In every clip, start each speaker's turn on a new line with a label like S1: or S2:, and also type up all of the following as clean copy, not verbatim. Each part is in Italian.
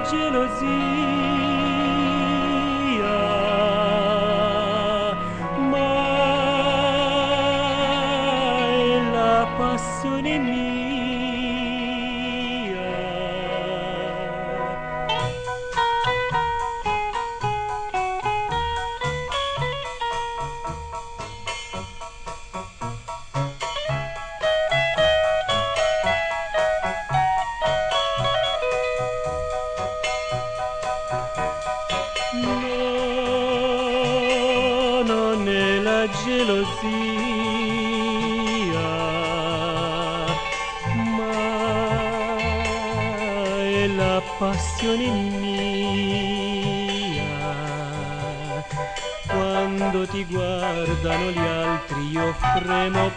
S1: gelosia, ma è la passione mia. No, non è la gelosia, ma è la passione mia. Quando ti guardano gli altri io fremo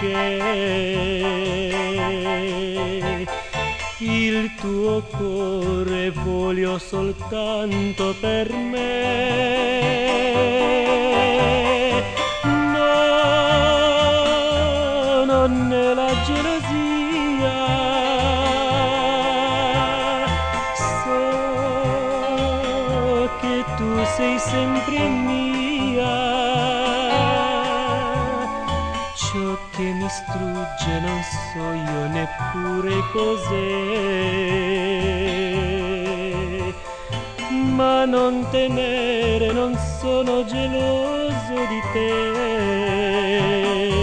S1: perché il tuo cuore voglio soltanto per me. No, non è la gelosia, so che tu sei sempre mia. Ciò che mi strugge non so io neppure cos'è, ma non temere, non sono geloso di te.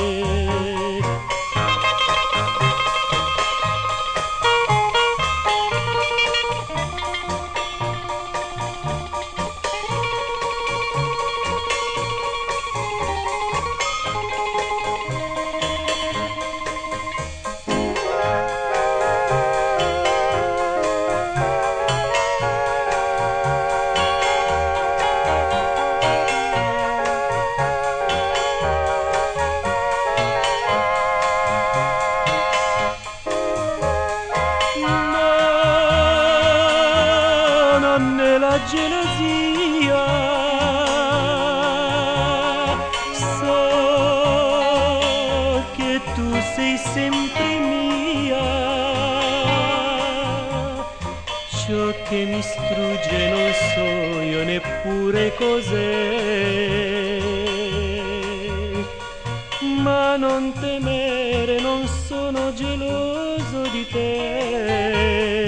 S1: Non è la gelosia, so che tu sei sempre mia. Ciò che mi strugge non so io neppure cos'è, ma non temere, non sono geloso di te.